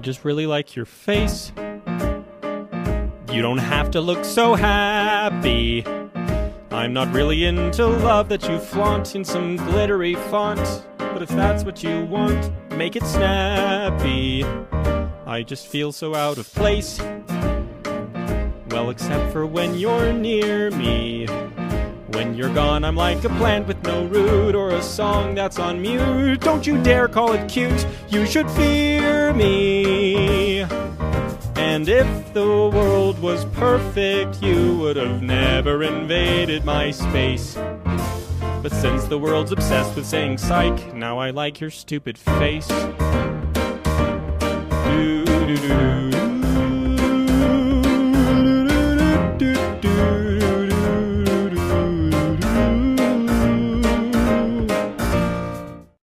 just really like your face. You don't have to look so happy. I'm not really into love that you flaunt in some glittery font. But if that's what you want, make it snappy. I just feel so out of place. Well, except for when you're near me. When you're gone, I'm like a plant with no root, or a song that's on mute. Don't you dare call it cute, you should fear me. And if the world was perfect, you would have never invaded my space. But since the world's obsessed with saying psych, now I like your stupid face. Do, do, do, do.